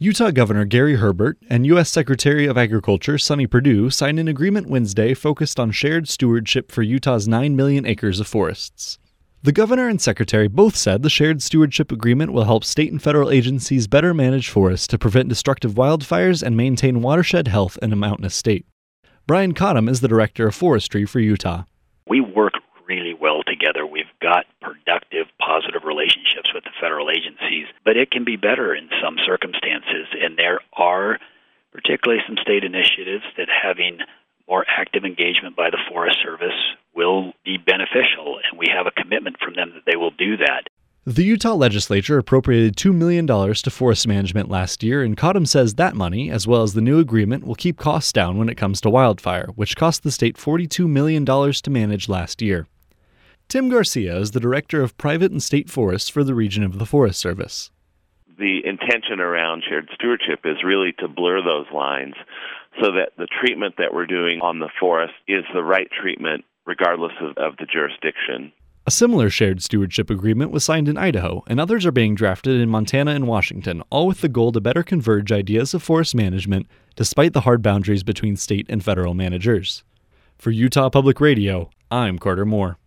Utah Governor Gary Herbert and U.S. Secretary of Agriculture Sonny Perdue signed an agreement Wednesday focused on shared stewardship for Utah's 9 million acres of forests. The governor and secretary both said the shared stewardship agreement will help state and federal agencies better manage forests to prevent destructive wildfires and maintain watershed health in a mountainous state. Brian Cottam is the director of forestry for Utah. We work really well together. We've got productive, positive relationships with the federal agencies, but it can be better in some circumstances, and there are particularly some state initiatives that having more active engagement by the Forest Service will be beneficial, and we have a commitment from them that they will do that. The Utah legislature appropriated $2 million to forest management last year, and Cottam says that money, as well as the new agreement, will keep costs down when it comes to wildfire, which cost the state $42 million to manage last year. Tim Garcia is the director of private and state forests for the region of the Forest Service. The intention around shared stewardship is really to blur those lines so that the treatment that we're doing on the forest is the right treatment regardless of the jurisdiction. A similar shared stewardship agreement was signed in Idaho, and others are being drafted in Montana and Washington, all with the goal to better converge ideas of forest management despite the hard boundaries between state and federal managers. For Utah Public Radio, I'm Carter Moore.